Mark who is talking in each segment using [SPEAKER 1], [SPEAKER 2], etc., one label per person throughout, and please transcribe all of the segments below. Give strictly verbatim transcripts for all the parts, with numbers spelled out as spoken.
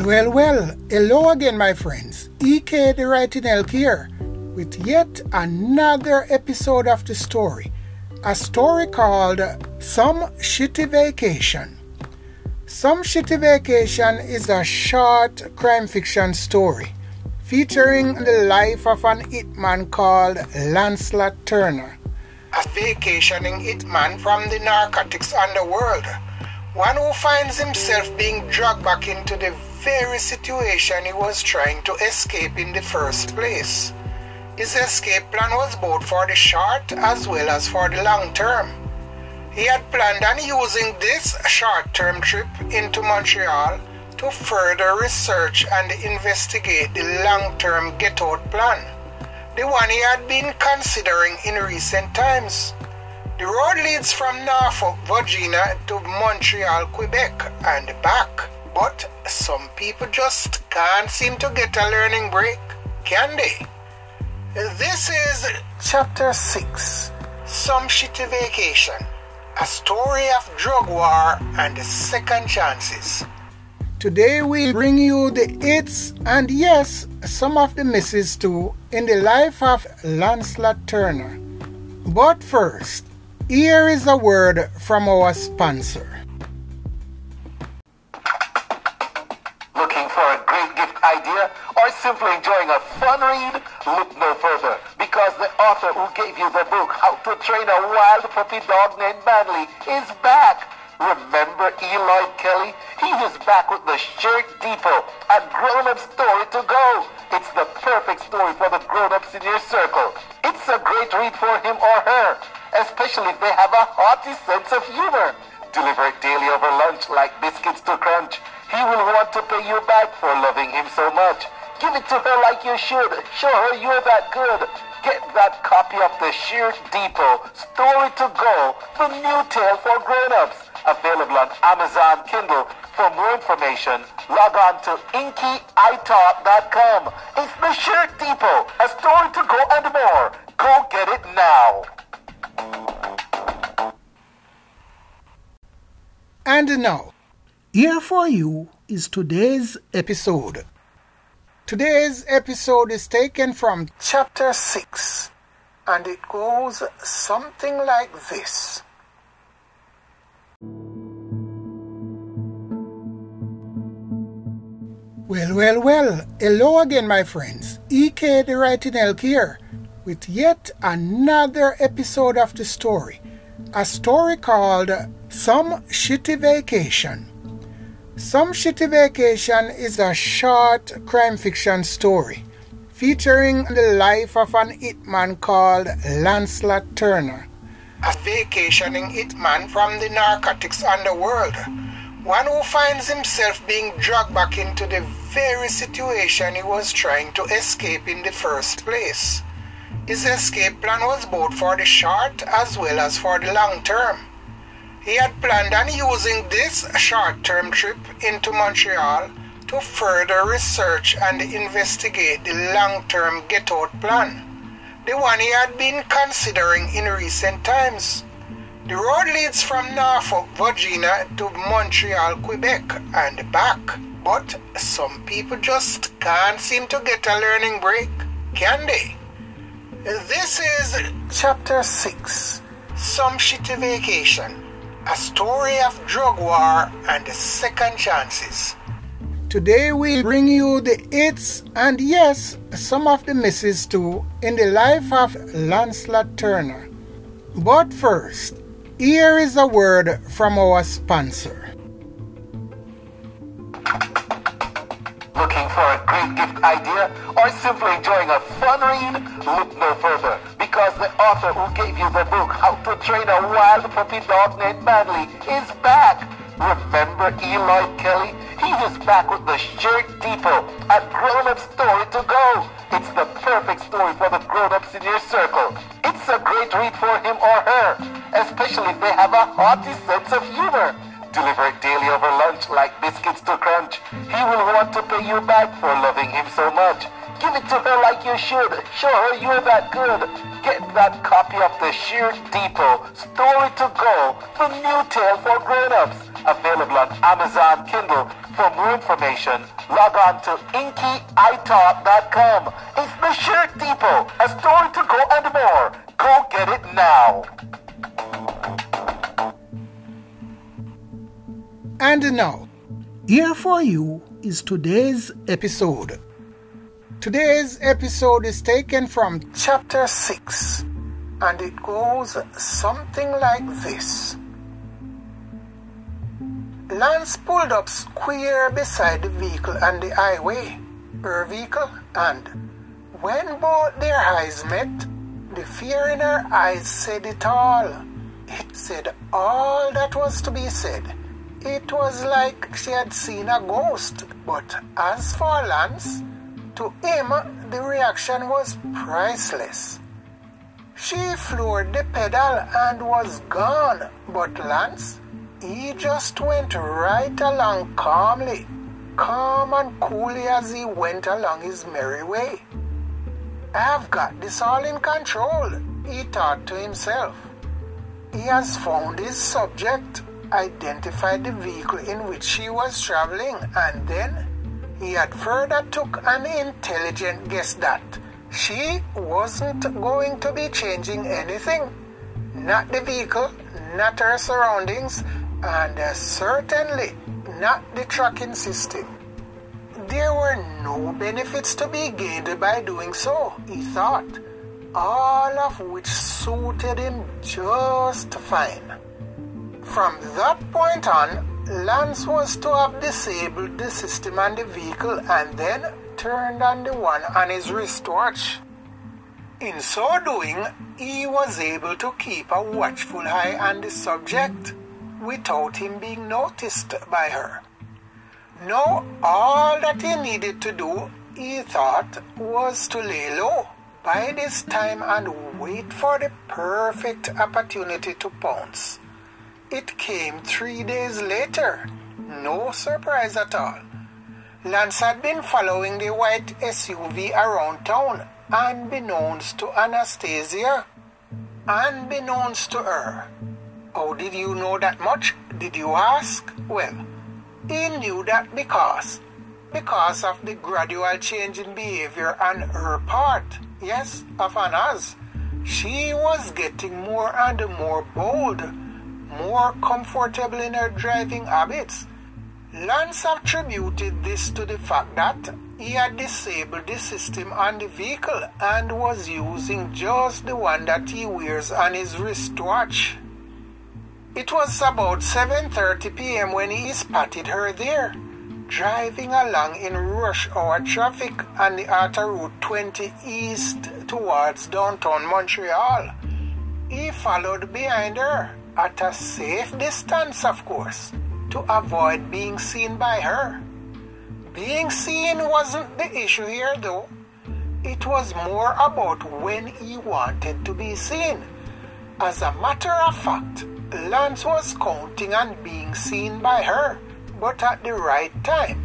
[SPEAKER 1] well, well, hello again, my friends. E K the Writing Elk here with yet another episode of the story. A story called Some Shitty Vacation. Some Shitty Vacation is a short crime fiction story featuring the life of an hitman called Lancelot Turner, a vacationing hitman from the narcotics underworld, one who finds himself being dragged back into the very situation he was trying to escape in the first place. His escape plan was both for the short as well as for the long term. He had planned on using this short-term trip into Montreal to further research and investigate the long-term get-out plan, the one he had been considering in recent times. The road leads from Norfolk, Virginia to Montreal, Quebec and back, but some people just can't seem to get a learning break, can they? This is Chapter six, Some Shitty Vacation, a story of drug war and second chances. Today we bring you the hits and yes, some of the misses too in the life of Lancelot Turner. But first, here is a word from our sponsor.
[SPEAKER 2] Looking for a great gift idea or simply enjoying a fun read? Look no further, because the author who gave you the book How to Train a Wild Puppy Dog Named Manly is back. Remember Eloy Kelly? He is back with the Shirt Depot, a grown-up story to go. It's the perfect story for the grown-ups in your circle. It's a great read for him or her, especially if they have a hearty sense of humor. Deliver it daily over lunch like biscuits to crunch. He will want to pay you back for loving him so much. Give it to her like you should. Show her you're that good. Get that copy of the Shirt Depot, Story to Go, the new tale for grown-ups. Available on Amazon Kindle. For more information, log on to inky i talk dot com. It's the Shirt Depot, a story to go and more. Go get it now.
[SPEAKER 1] And now, here for you is today's episode. Today's episode is taken from Chapter six, and it goes something like this. Well, well, well, hello again, my friends. E K the Writing Elk here with yet another episode of the story. A story called Some Shitty Vacation. Some Shitty Vacation is a short crime fiction story featuring the life of an hitman called Lancelot Turner, a vacationing hitman from the narcotics underworld, one who finds himself being dragged back into the very situation he was trying to escape in the first place. His escape plan was both for the short as well as for the long term. He had planned on using this short-term trip into Montreal to further research and investigate the long-term get-out plan, the one he had been considering in recent times. The road leads from Norfolk, Virginia to Montreal, Quebec and back, but some people just can't seem to get a learning break, can they? This is Chapter six, Some Shitty Vacation, a story of drug war and second chances. Today we bring you the hits and yes, some of the misses too in the life of Lancelot Turner. But first, here is a word from our sponsor.
[SPEAKER 2] Looking for a great gift idea or simply enjoying a fun read? Look no further, because the author who gave you the book How to Train a Wild Puppy Dog Named Manly is back. Remember Eloy Kelly? He is back with the Shirt Depot, a grown-up story to go. It's the perfect story for the grown-ups in your circle. It's a great read for him or her, especially if they have a hearty sense of humor. Deliver it daily over lunch like biscuits to crunch. He will want to pay you back for loving him so much. Give it to her like you should. Show her you're that good. Get that copy of the Shirt Depot, Story to Go, The New Tale for Grown-Ups, available on Amazon Kindle. For more information, log on to inky i talk dot com. It's the Shirt Depot, a story to go and more. Go get it now.
[SPEAKER 1] And now, here for you is today's episode. Today's episode is taken from chapter six, and it goes something like this. Lance pulled up square beside the vehicle and the highway, her vehicle, and when both their eyes met, the fear in her eyes said it all. It said all that was to be said. It was like she had seen a ghost. But as for Lance, to him, the reaction was priceless. She floored the pedal and was gone. But Lance, he just went right along calmly, calm and coolly as he went along his merry way. I've got this all in control, he thought to himself. He has found his subject, identified the vehicle in which she was traveling, and then he had further took an intelligent guess that she wasn't going to be changing anything. Not the vehicle, not her surroundings, and uh, certainly not the tracking system. There were no benefits to be gained by doing so, he thought, all of which suited him just fine. From that point on, Lance was to have disabled the system on the vehicle and then turned on the one on his wristwatch. In so doing, he was able to keep a watchful eye on the subject without him being noticed by her. Now, all that he needed to do, he thought, was to lay low by this time and wait for the perfect opportunity to pounce. It came three days later. No surprise at all. Lance had been following the white S U V around town, unbeknownst to Anastasia. Unbeknownst to her. How did you know that much, did you ask? Well, he knew that because, because of the gradual change in behavior on her part, yes, of Anna's. She was getting more and more bold, more comfortable in her driving habits. Lance attributed this to the fact that he had disabled the system on the vehicle and was using just the one that he wears on his wristwatch. It was about seven thirty p.m. when he spotted her there, driving along in rush hour traffic on the outer Route twenty east towards downtown Montreal. He followed behind her, at a safe distance, of course, to avoid being seen by her. Being seen wasn't the issue here, though. It was more about when he wanted to be seen. As a matter of fact, Lance was counting on being seen by her, but at the right time.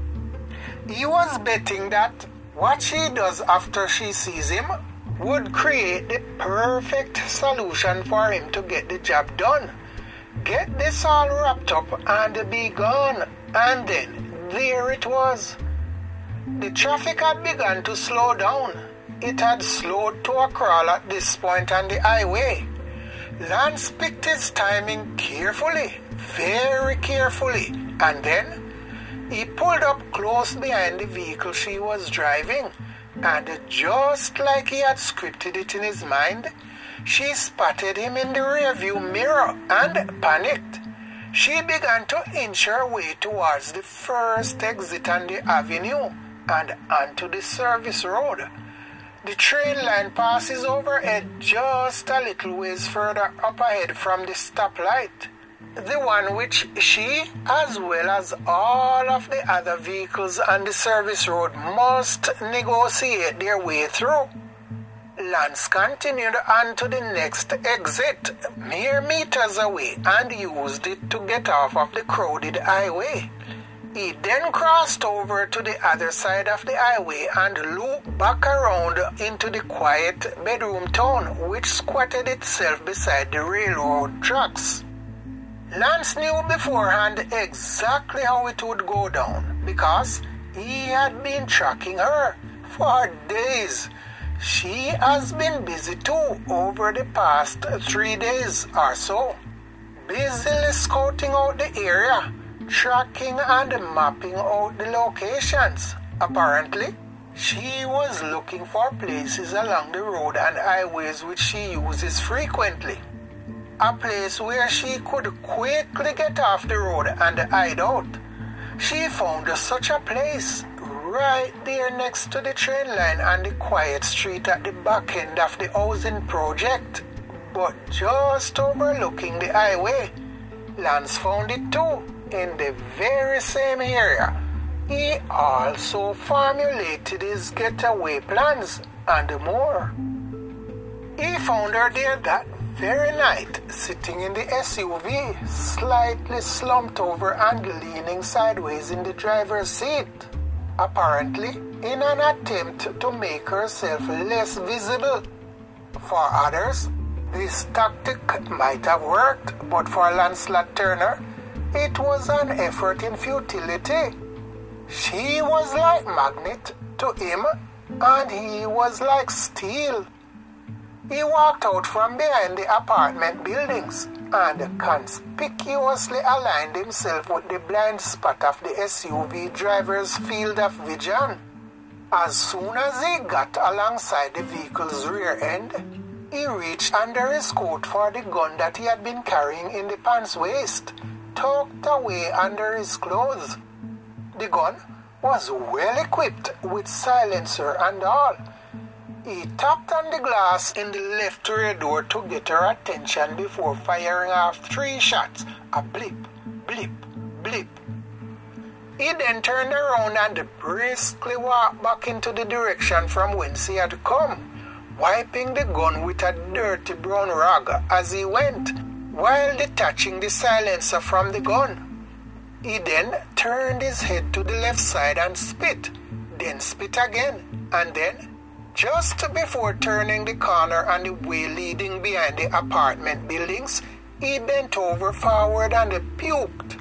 [SPEAKER 1] He was betting that what she does after she sees him would create the perfect solution for him to get the job done. Get this all wrapped up and be gone. And then there it was. The traffic had begun to slow down. It had slowed to a crawl at this point on the highway. Lance picked his timing carefully, very carefully, and then he pulled up close behind the vehicle she was driving, and just like he had scripted it in his mind, she spotted him in the rearview mirror and panicked. She began to inch her way towards the first exit on the avenue and onto the service road. The train line passes overhead just a little ways further up ahead from the stoplight, the one which she, as well as all of the other vehicles on the service road, must negotiate their way through. Lance continued on to the next exit, mere meters away, and used it to get off of the crowded highway. He then crossed over to the other side of the highway and looped back around into the quiet bedroom town which squatted itself beside the railroad tracks. Lance knew beforehand exactly how it would go down because he had been tracking her for days. She has been busy too over the past three days or so, busily scouting out the area, tracking and mapping out the locations. Apparently, she was looking for places along the road and highways which she uses frequently. A place where she could quickly get off the road and hide out. She found such a place right there next to the train line and the quiet street at the back end of the housing project, but just overlooking the highway. Lance found it too, in the very same area. He also formulated his getaway plans and more. He found her there that very night, sitting in the S U V, slightly slumped over and leaning sideways in the driver's seat, apparently in an attempt to make herself less visible. For others, this tactic might have worked, but for Lancelot Turner, it was an effort in futility. She was like magnet to him, and he was like steel. He walked out from behind the apartment buildings and conspicuously aligned himself with the blind spot of the S U V driver's field of vision. As soon as he got alongside the vehicle's rear end, he reached under his coat for the gun that he had been carrying in the pants waist, tucked away under his clothes. The gun was well equipped with silencer and all. He tapped on the glass in the left rear door to get her attention before firing off three shots, a blip, blip, blip. He then turned around and briskly walked back into the direction from whence he had come, wiping the gun with a dirty brown rag as he went, while detaching the silencer from the gun. He then turned his head to the left side and spit, then spit again, and then, just before turning the corner and the way leading behind the apartment buildings, he bent over forward and puked.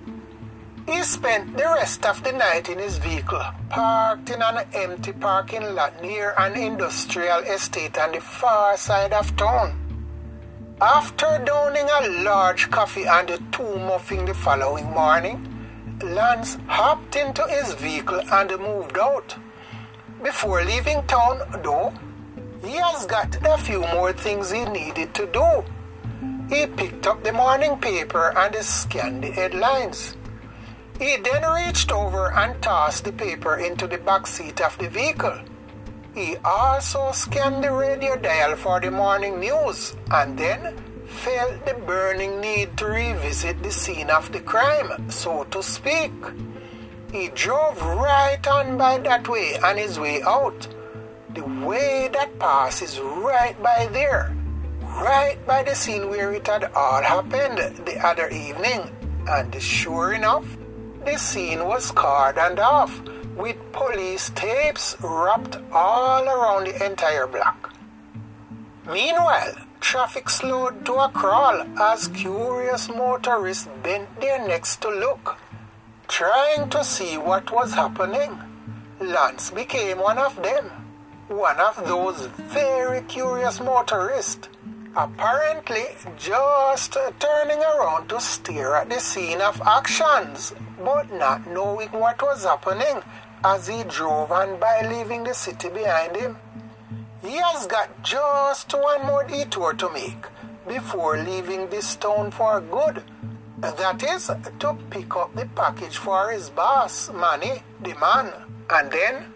[SPEAKER 1] He spent the rest of the night in his vehicle, parked in an empty parking lot near an industrial estate on the far side of town. After downing a large coffee and two muffins the following morning, Lance hopped into his vehicle and moved out. Before leaving town, though, he has got a few more things he needed to do. He picked up the morning paper and scanned the headlines. He then reached over and tossed the paper into the back seat of the vehicle. He also scanned the radio dial for the morning news and then felt the burning need to revisit the scene of the crime, so to speak. He drove right on by that way on his way out. The way that passes right by there, right by the scene where it had all happened the other evening. And sure enough, the scene was cordoned off, with police tapes wrapped all around the entire block. Meanwhile, traffic slowed to a crawl as curious motorists bent their necks to look, trying to see what was happening. Lance became one of them, one of those very curious motorists, apparently just turning around to stare at the scene of actions, but not knowing what was happening as he drove on by, leaving the city behind him. He has got just one more detour to make before leaving this town for good. That is, to pick up the package for his boss, Manny, the man. And then...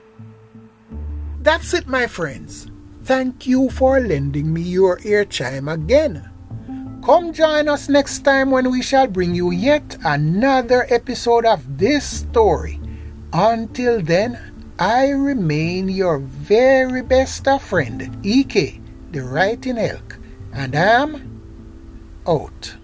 [SPEAKER 3] That's it, my friends. Thank you for lending me your ear chime again. Come join us next time when we shall bring you yet another episode of this story. Until then, I remain your very best of friend, E K, the Writing Elk, and I'm out.